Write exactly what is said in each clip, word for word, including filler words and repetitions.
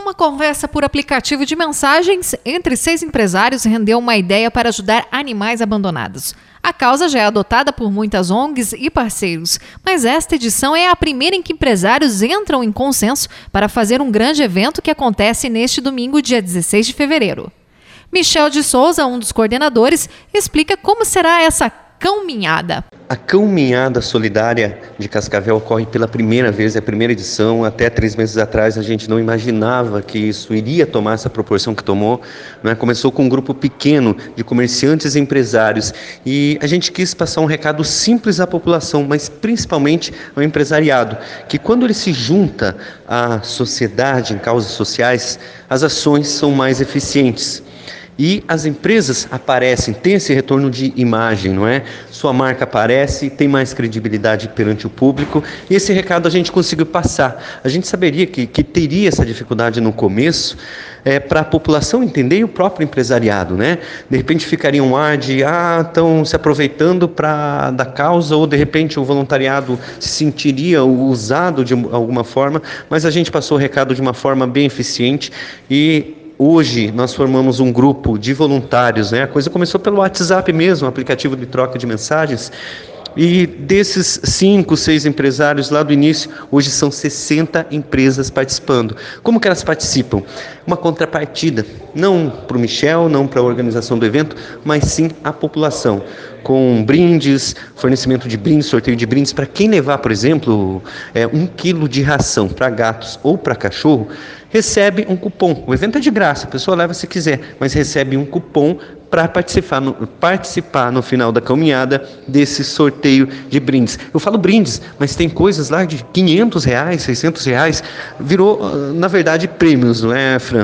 Uma conversa por aplicativo de mensagens entre seis empresários rendeu uma ideia para ajudar animais abandonados. A causa já é adotada por muitas O N Gs e parceiros, mas esta edição é a primeira em que empresários entram em consenso para fazer um grande evento que acontece neste domingo, dia dezesseis de fevereiro. Michel de Souza, um dos coordenadores, explica como será essa caminhada. A Caminhada Solidária de Cascavel ocorre pela primeira vez, é a primeira edição. Até três meses atrás a gente não imaginava que isso iria tomar essa proporção que tomou, né? Começou com um grupo pequeno de comerciantes e empresários e a gente quis passar um recado simples à população, mas principalmente ao empresariado, que quando ele se junta à sociedade em causas sociais, as ações são mais eficientes. E as empresas aparecem, tem esse retorno de imagem, não é? Sua marca aparece, tem mais credibilidade perante o público, e esse recado a gente conseguiu passar. A gente saberia que, que teria essa dificuldade no começo, é, para a população entender e o próprio empresariado, né? De repente ficaria um ar de, ah, estão se aproveitando pra, da causa, ou de repente o voluntariado se sentiria usado de alguma forma, mas a gente passou o recado de uma forma bem eficiente e hoje nós formamos um grupo de voluntários, né? A coisa começou pelo WhatsApp mesmo, um aplicativo de troca de mensagens. E desses cinco, seis empresários lá do início, hoje são sessenta empresas participando. Como que elas participam? Uma contrapartida, não para o Michel, não para a organização do evento, mas sim a população, com brindes, fornecimento de brindes, sorteio de brindes. Para quem levar, por exemplo, é, um quilo de ração para gatos ou para cachorro, recebe um cupom. O evento é de graça, a pessoa leva se quiser, mas recebe um cupom para participar no, participar no final da caminhada desse sorteio de brindes. Eu falo brindes, mas tem coisas lá de quinhentos reais, seiscentos reais, virou, na verdade, prêmios, não é, Fran?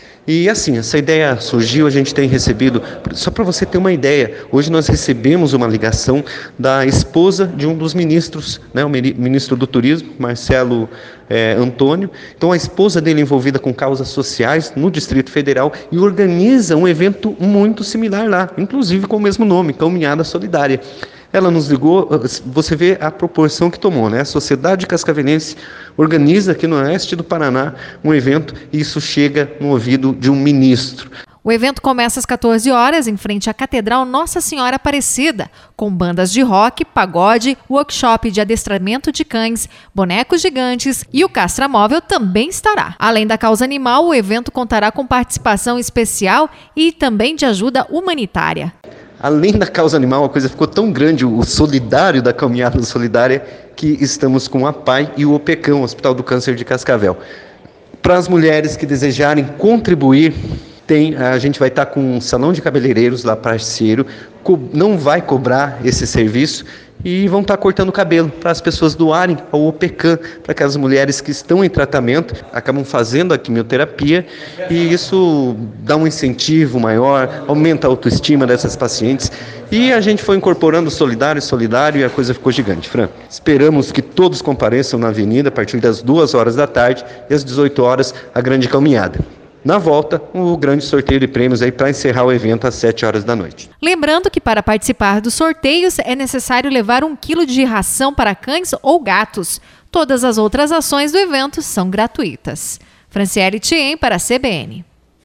E assim, essa ideia surgiu, a gente tem recebido, só para você ter uma ideia, hoje nós recebemos uma ligação da esposa de um dos ministros, né, o ministro do Turismo, Marcelo é, Antônio. Então a esposa dele envolvida com causas sociais no Distrito Federal e organiza um evento muito similar lá, inclusive com o mesmo nome, Caminhada Solidária. Ela nos ligou, você vê a proporção que tomou, né? A Sociedade Cascavelense organiza aqui no oeste do Paraná um evento e isso chega no ouvido de um ministro. O evento começa às quatorze horas em frente à Catedral Nossa Senhora Aparecida, com bandas de rock, pagode, workshop de adestramento de cães, bonecos gigantes e o castramóvel também estará. Além da causa animal, o evento contará com participação especial e também de ajuda humanitária. Além da causa animal, a coisa ficou tão grande, o solidário da Caminhada Solidária, que estamos com a P A I e o OPECAM, Hospital do Câncer de Cascavel. Para as mulheres que desejarem contribuir, tem, a gente vai estar com um salão de cabeleireiros lá parceiro, não vai cobrar esse serviço e vão estar cortando o cabelo para as pessoas doarem ao OPECAM, para aquelas mulheres que estão em tratamento, acabam fazendo a quimioterapia e isso dá um incentivo maior, aumenta a autoestima dessas pacientes e a gente foi incorporando solidário, solidário e a coisa ficou gigante. Fran, esperamos que todos compareçam na avenida a partir das duas horas da tarde e às dezoito horas a grande caminhada. Na volta, o grande sorteio de prêmios aí para encerrar o evento às sete horas da noite. Lembrando que para participar dos sorteios é necessário levar um quilo de ração para cães ou gatos. Todas as outras ações do evento são gratuitas. Franciele Thiem para a C B N.